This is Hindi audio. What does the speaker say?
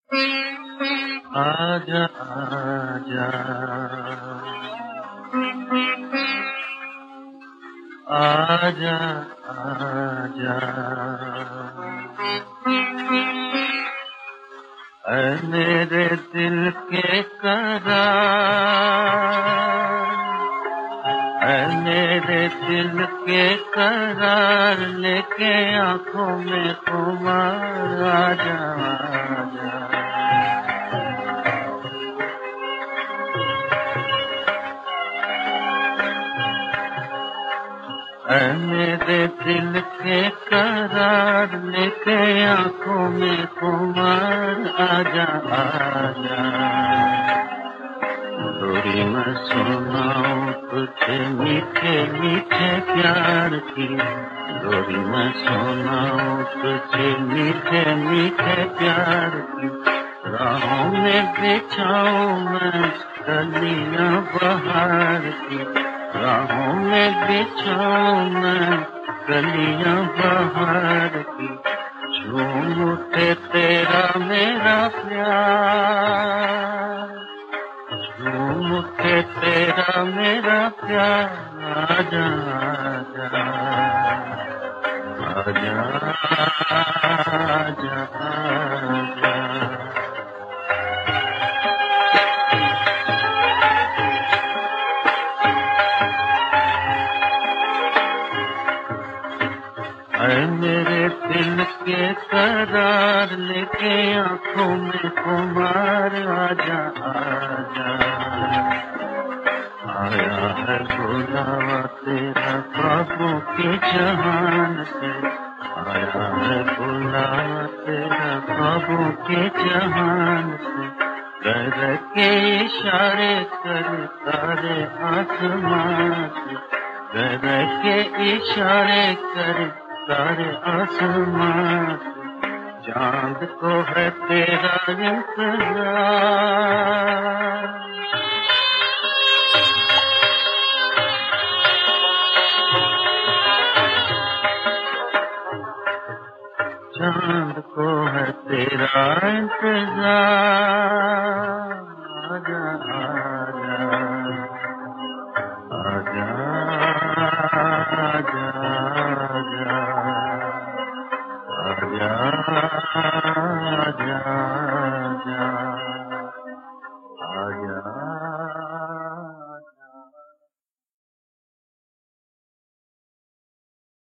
आजा आजा आजा आजा ऐ मेरे दिल के करार, ऐ मेरे दिल के करार, लेके आंखों में खुमार आजा आजा। ऐ मेरे दिल के करार, लेके आंखों में खुमार आजा आजा। लोरी मैं सुनाऊं तुझे मीठे मीठे प्यार की, लोरी मैं सुनाऊं तुझे मीठे मीठे प्यार की। राहों में बिछाऊं मैं कलियां बहार की, राहों में बिछाऊं मैं कलियां बहार की। झूम उठे तेरा मेरा प्यार, झूम उठे तेरा मेरा प्यार आजा आजा आजा आजा आजा। ऐ मेरे दिल के करार, लेके आंखों में खुमार आजा आजा। आया है बुलावा तेरा ख्वाबों के जहान से, आया है बुलावा तेरा ख्वाबों के जहान से। कर के इशारे कर तारे आसमां से, कर के इशारे कर तारे आसमां से। चांद को है तेरा इंतजार, चांद को है तेरा इंतजार आजा आजा।